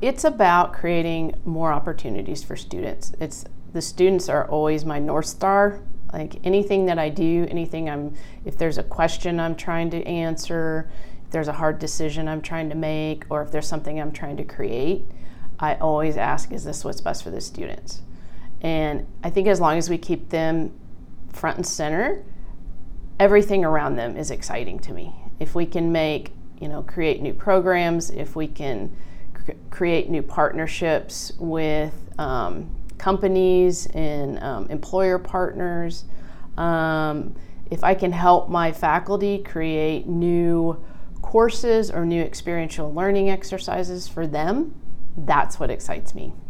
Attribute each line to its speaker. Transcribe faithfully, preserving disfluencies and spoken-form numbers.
Speaker 1: it's about creating more opportunities for students. It's the students are always my North Star. Like anything that I do, anything I'm, if there's a question I'm trying to answer, if there's a hard decision I'm trying to make, or if there's something I'm trying to create, I always ask, is this what's best for the students? And I think as long as we keep them front and center, everything around them is exciting to me. If we can make, you know, create new programs, if we can cr- create new partnerships with um, companies and um, employer partners, um, if I can help my faculty create new courses or new experiential learning exercises for them, that's what excites me.